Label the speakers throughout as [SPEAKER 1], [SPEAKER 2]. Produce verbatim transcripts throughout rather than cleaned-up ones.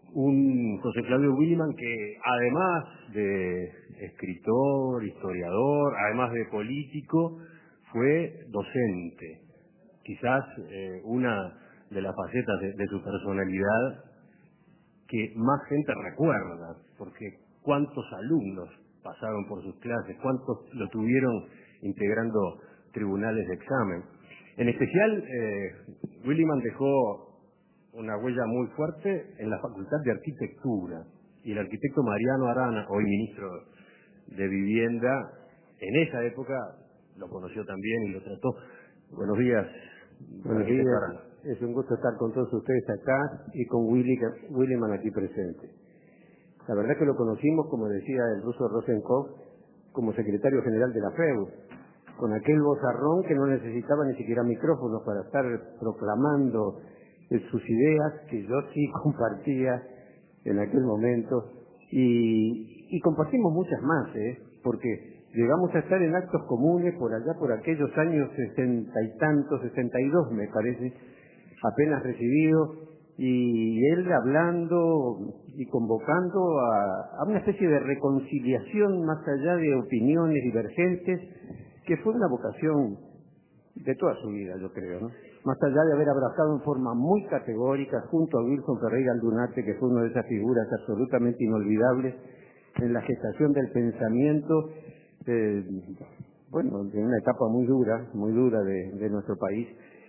[SPEAKER 1] un José Claudio Williman que, además de escritor, historiador, además de político, fue docente. Quizás eh, una de las facetas de, de su personalidad que más gente recuerda, porque cuántos alumnos pasaron por sus clases, cuántos lo tuvieron integrando tribunales de examen. En especial, eh, Williman dejó una huella muy fuerte en la Facultad de Arquitectura, y el arquitecto Mariano Arana, hoy ministro de Vivienda, en esa época lo conoció también y lo trató. Buenos días.
[SPEAKER 2] Buenos días. Arana. Es un gusto estar con todos ustedes acá y con Willy, Williman aquí presente. La verdad que lo conocimos, como decía el ruso Rosenkopf, como secretario general de la F E U, con aquel vozarrón que no necesitaba ni siquiera micrófonos para estar proclamando sus ideas, que yo sí compartía en aquel momento, y, y compartimos muchas más, ¿eh? Porque llegamos a estar en actos comunes por allá, por aquellos años sesenta y tantos, sesenta y dos me parece, apenas recibido, y él hablando y convocando a, a una especie de reconciliación más allá de opiniones divergentes, que fue una vocación de toda su vida, yo creo, ¿no? Más allá de haber abrazado en forma muy categórica junto a Wilson Ferreira Aldunate, que fue una de esas figuras absolutamente inolvidables en la gestación del pensamiento, eh, bueno, en una etapa muy dura, muy dura de, de nuestro país.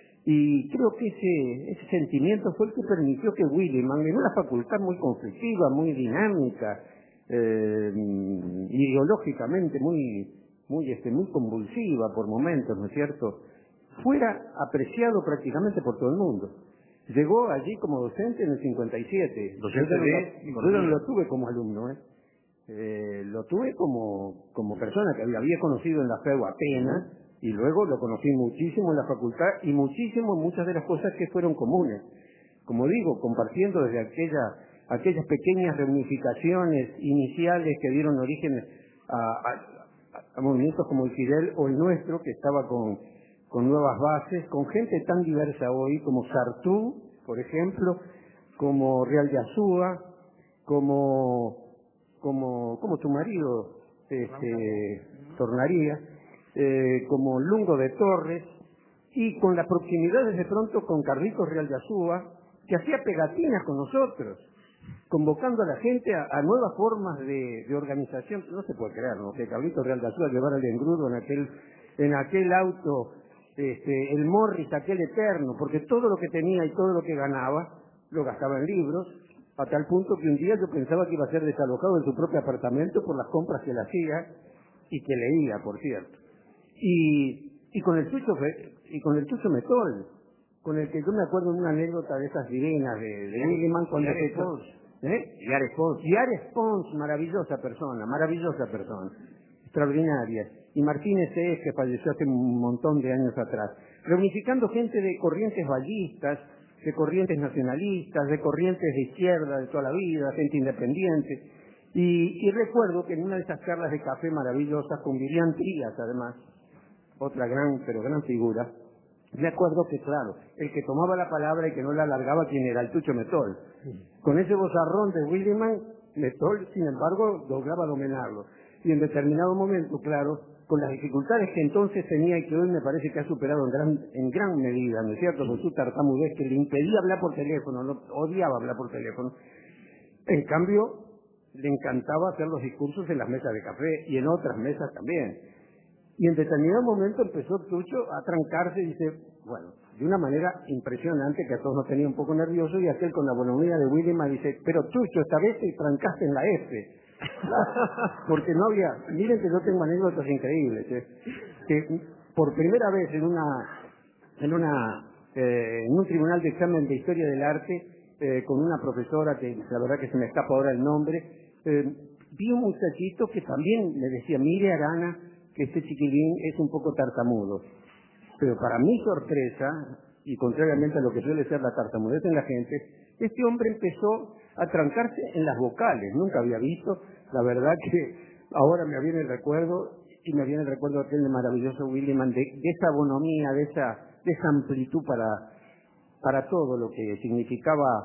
[SPEAKER 2] Y creo que ese, ese sentimiento fue el que permitió que Williman, en una facultad muy conflictiva, muy dinámica, eh, ideológicamente muy, muy, este, muy convulsiva por momentos, ¿no es cierto?, fuera apreciado prácticamente por todo el mundo. Llegó allí como docente en el cincuenta y siete.
[SPEAKER 1] Docente
[SPEAKER 2] yo,
[SPEAKER 1] de...
[SPEAKER 2] no, yo no lo tuve como alumno, ¿eh? Eh, lo tuve como, como persona que había, había conocido en la F E U apenas, y luego lo conocí muchísimo en la facultad y muchísimo en muchas de las cosas que fueron comunes. Como digo, compartiendo desde aquella, aquellas pequeñas reunificaciones iniciales que dieron origen a, a, a movimientos como el Fidel o el nuestro, que estaba con... con nuevas bases, con gente tan diversa hoy como Sartú, por ejemplo, como Real de Azúa, como, como, como tu marido, este, Tornaría, eh, como Lungo de Torres, y con la proximidad de pronto con Carlitos Real de Azúa, que hacía pegatinas con nosotros, convocando a la gente a, a nuevas formas de, de organización. No se puede creer, ¿no?, que Carlitos Real de Azúa llevara el engrudo en aquel, en aquel auto, Este, el Morris, aquel eterno, porque todo lo que tenía y todo lo que ganaba lo gastaba en libros, a tal punto que un día yo pensaba que iba a ser desalojado en su propio apartamento por las compras que él hacía y que leía, por cierto. Y, y con el Chucho y con el Chucho Metol, con el que yo me acuerdo de una anécdota de esas divinas de, de Williman cuando
[SPEAKER 1] Yares
[SPEAKER 2] se
[SPEAKER 1] Pons.
[SPEAKER 2] ¿eh?
[SPEAKER 1] Yares Pons.
[SPEAKER 2] Yares Pons, maravillosa persona, maravillosa persona, extraordinaria. Y Martínez E., que falleció hace un montón de años atrás, reunificando gente de corrientes vallistas, de corrientes nacionalistas, de corrientes de izquierda de toda la vida, gente independiente. Y, y recuerdo que en una de esas charlas de café maravillosas, con Vivian Trías además, otra gran, pero gran figura, me acuerdo que, claro, el que tomaba la palabra y que no la alargaba, ¿quién era? El Tucho Metol. Con ese vozarrón de Williman, Metol, sin embargo, lograba dominarlo. Y en determinado momento, claro, con las dificultades que entonces tenía y que hoy me parece que ha superado en gran, en gran medida, ¿no es cierto?, con su tartamudez que le impedía hablar por teléfono, no, odiaba hablar por teléfono. En cambio, le encantaba hacer los discursos en las mesas de café y en otras mesas también. Y en determinado momento empezó Tucho a trancarse y dice, bueno, de una manera impresionante que a todos nos tenía un poco nerviosos, y aquel con la bonomía de Williman dice, pero Tucho, esta vez te trancaste en la F. Porque no había, miren que yo tengo anécdotas increíbles, ¿eh? Que por primera vez en una en una eh, en un tribunal de examen de historia del arte, eh, con una profesora que la verdad que se me escapa ahora el nombre, eh, vi un muchachito que también me decía, mire Arana, que este chiquilín es un poco tartamudo. Pero para mi sorpresa, y contrariamente a lo que suele ser la tartamudez en la gente, este hombre empezó a trancarse en las vocales. Nunca había visto, la verdad que ahora me viene el recuerdo, y me viene el recuerdo aquel de maravilloso Williman, de, de esa bonomía, de esa, de esa amplitud para, para todo lo que significaba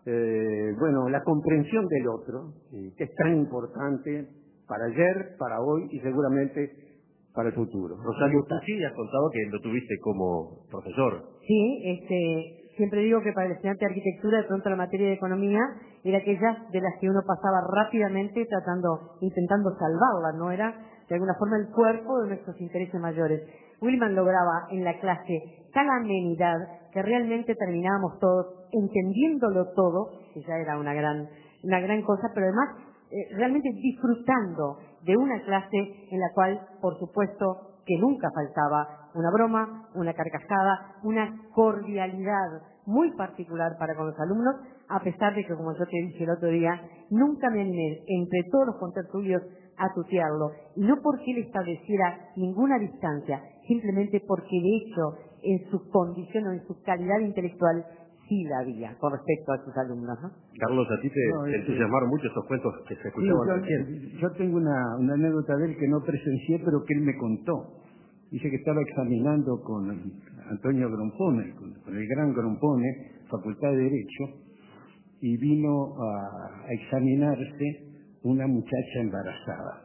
[SPEAKER 2] eh, bueno, la comprensión del otro, eh, que es tan importante para ayer, para hoy y seguramente para el futuro.
[SPEAKER 1] Rosario, tú sí has contado que lo tuviste como profesor.
[SPEAKER 3] Sí, este, siempre digo que para el estudiante de arquitectura, de pronto la materia de economía era aquella de las que uno pasaba rápidamente tratando, intentando salvarla, ¿no? Era de alguna forma el cuerpo de nuestros intereses mayores. Williman lograba en la clase tal amenidad que realmente terminábamos todos entendiéndolo todo, que ya era una gran, una gran cosa, pero además eh, realmente disfrutando de una clase en la cual, por supuesto, que nunca faltaba una broma, una carcajada, una cordialidad muy particular para con los alumnos, a pesar de que, como yo te dije el otro día, nunca me animé entre todos los contertulios a tutearlo, y no porque él estableciera ninguna distancia, simplemente porque de hecho, en su condición o en su calidad intelectual, sí la había con respecto a sus alumnos, ¿no?
[SPEAKER 1] Carlos, a ti te,
[SPEAKER 2] No,
[SPEAKER 1] te
[SPEAKER 2] es que-
[SPEAKER 1] entusiasmaron mucho esos cuentos que se
[SPEAKER 2] Sí,
[SPEAKER 1] escuchaban
[SPEAKER 2] yo,
[SPEAKER 1] recién.
[SPEAKER 2] yo tengo una, una anécdota de él que no presencié, pero que él me contó. Dice que estaba examinando con Antonio Grompone, con, con el gran Grompone, Facultad de Derecho, y vino a, a examinarse una muchacha embarazada.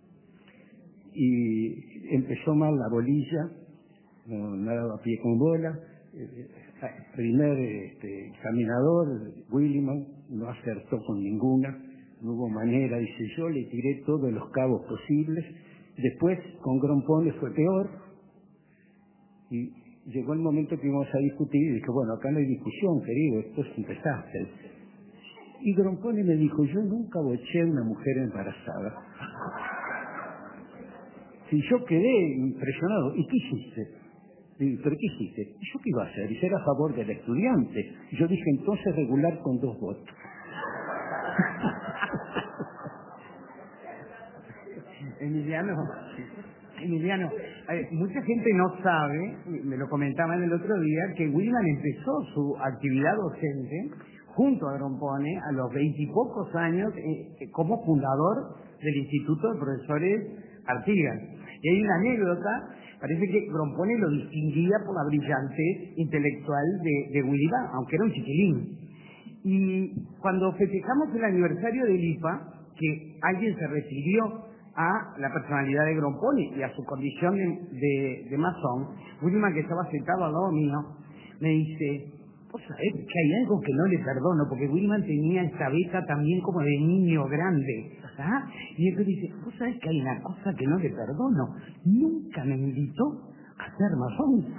[SPEAKER 2] Y empezó mal la bolilla, no, no daba pie con bola. Eh, primer este, examinador, Williman, no acertó con ninguna, no hubo manera, dice, yo le tiré todos los cabos posibles. Después con Grompone fue peor, y llegó el momento que íbamos a discutir y dije, bueno, acá no hay discusión, querido, esto es un desastre. Y Grompone me dijo, yo nunca boché a una mujer embarazada. Si yo quedé impresionado, ¿y qué hiciste? Y, ¿pero qué hiciste? ¿Y yo qué iba a hacer? Y era a favor del estudiante. Y yo dije, entonces regular con dos votos.
[SPEAKER 4] Emiliano, Emiliano, eh, mucha gente no sabe, me lo comentaban el otro día, que Williman empezó su actividad docente junto a Grompone a los veintipocos años eh, como fundador del Instituto de Profesores Artigas. Y hay una anécdota, parece que Grompone lo distinguía por la brillantez intelectual de, de Williman, aunque era un chiquilín. Y cuando festejamos el aniversario del I P A, que alguien se refirió a la personalidad de Grompone y a su condición de, de, de masón, Williman, que estaba sentado al lado mío, me dice, vos sabés que hay algo que no le perdono, porque Williman tenía esta beta también como de niño grande, ¿ah? Y él dice, vos sabés que hay una cosa que no le perdono, nunca me invitó a ser masón.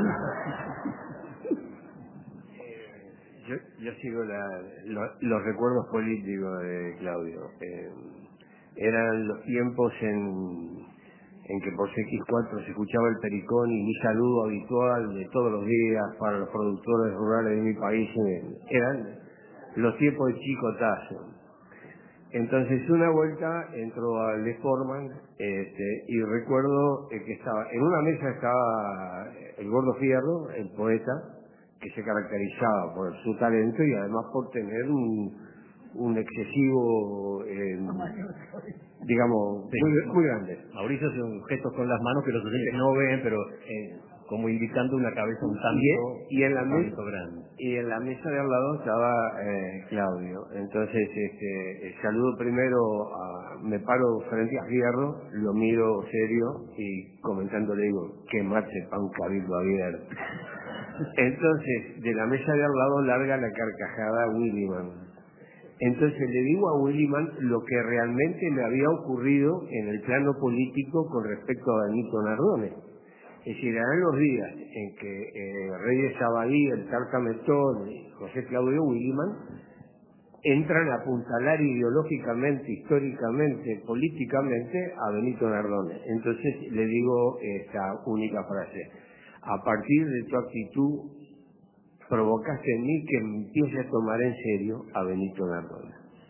[SPEAKER 1] Yo, yo sigo la, lo, los recuerdos políticos de Claudio. Eh, eran los tiempos en, en que por C X cuatro se escuchaba el pericón y mi saludo habitual de todos los días para los productores rurales de mi país. Eh, eran los tiempos de Chico Tazo. Entonces una vuelta entró a Les Forman este, y recuerdo eh, que estaba en una mesa estaba el Gordo Fierro, el poeta, que se caracterizaba por su talento y además por tener un, un excesivo, eh, digamos, muy, muy grande.
[SPEAKER 5] Mauricio hace un gesto con las manos que los oyentes no ven, pero eh, como indicando una cabeza un tanto,
[SPEAKER 1] y, y en la
[SPEAKER 5] un
[SPEAKER 1] mesa
[SPEAKER 5] tanto grande.
[SPEAKER 1] y en la mesa de al lado estaba eh, Claudio. Entonces este, eh, saludo primero a, me paro frente a Fierro, lo miro serio y comentando le digo, que marche pa' un cabildo abierto. Entonces, de la mesa de al lado larga la carcajada a Williman. Entonces le digo a Williman lo que realmente le había ocurrido en el plano político con respecto a Benito Nardone. Es decir, eran los días en que eh, Reyes Abadí, el Tarca Metón y José Claudio Williman entran a apuntalar ideológicamente, históricamente, políticamente a Benito Nardone. Entonces le digo esta única frase. A partir de tu actitud, provocaste en mí que me empiece a tomar en serio a Benito Nardone.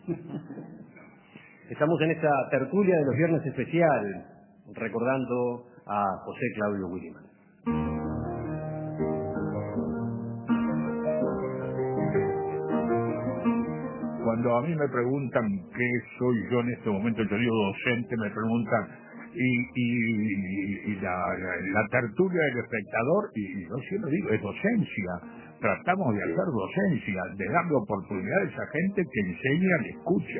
[SPEAKER 5] Estamos en esta tertulia de los viernes especial, recordando a José Claudio Williman.
[SPEAKER 6] Cuando a mí me preguntan qué soy yo en este momento, yo digo docente, me preguntan y, y, y la, la, la tertulia del espectador, y yo siempre digo, es docencia, tratamos de hacer docencia, de darle oportunidades a gente que enseña y escucha.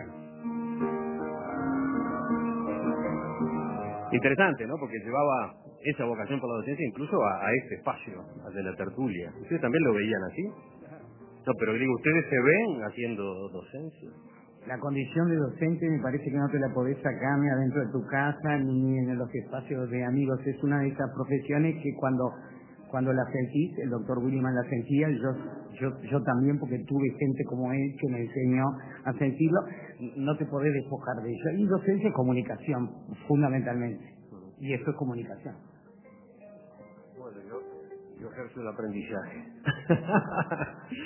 [SPEAKER 1] Interesante, ¿no? Porque llevaba esa vocación por la docencia incluso a, a este espacio, al de la tertulia. ¿Ustedes también lo veían así? No, pero digo, ¿ustedes se ven haciendo docencia?
[SPEAKER 4] La condición de docente me parece que no te la podés sacar ni adentro de tu casa ni en los espacios de amigos. Es una de esas profesiones que cuando cuando la sentís, el doctor Williman la sentía, yo, yo, yo también, porque tuve gente como él que me enseñó a sentirlo, no te podés despojar de ello. Y docencia es comunicación, fundamentalmente. Y eso es comunicación.
[SPEAKER 1] Bueno, yo, yo ejerzo el aprendizaje.